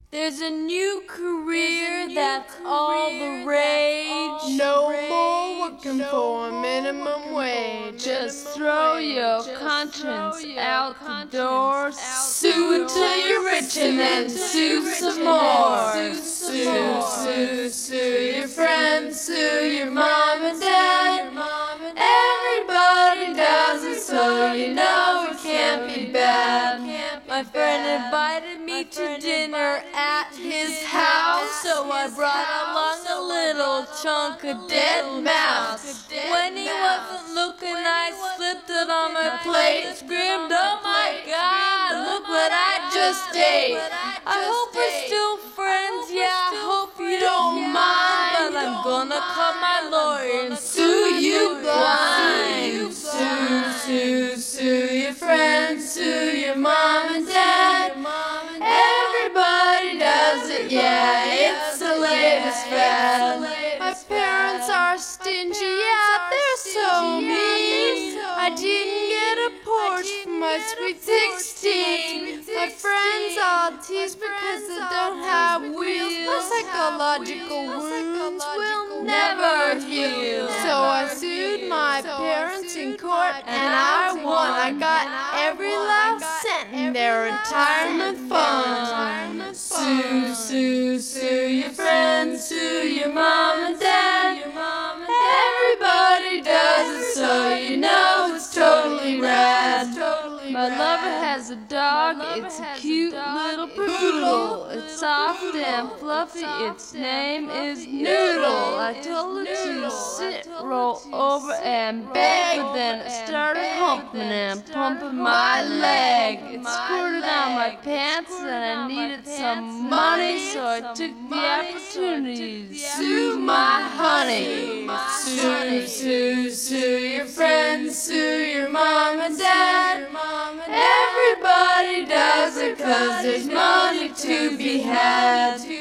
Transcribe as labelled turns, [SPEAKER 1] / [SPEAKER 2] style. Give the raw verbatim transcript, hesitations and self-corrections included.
[SPEAKER 1] There's a new career that's all the rage.
[SPEAKER 2] No more working for a minimum wage.
[SPEAKER 1] Just throw your conscience out the door.
[SPEAKER 2] Sue until you're rich and then sue some more. Sue, sue, sue your friends, sue your mom and dad. Everybody does it, so you know it can't be bad.
[SPEAKER 1] My friend invited me to dinner at his house, so I brought along a little chunk of dead mouse. When he wasn't looking, I slipped it on my plate and screamed, "Oh my God, look what I just ate!" I hope we're still friends, yeah, I hope you don't mind, but I'm gonna call my lawyer and sue you blind.
[SPEAKER 2] Sue, sue, sue your friends, sue your mom and dad. Everybody does it, yeah, it's the latest fad. My parents are stingy, yeah, they're so mean. I didn't get a Porsche for my sweet sixteen. My friends all tease because they don't have wheels. My psychological wounds will never heal. So I sued my parents in court and I won. I got every last cent in their retirement fund. Sue, sue, sue your friends, sue your mom and dad. Everybody does it, so you know it's totally rad.
[SPEAKER 1] My lover has a dog, it's a cute little poodle. It's soft and fluffy, its name is Noodle. I told it to sit, roll over and beg, but then it started humping and pumping my leg. It squirted on my pants and I needed some money, so I took the opportunity to sue my honey.
[SPEAKER 2] Sue, sue, sue your friends, sue your mom and dad. Everybody does it 'cause there's money to be had.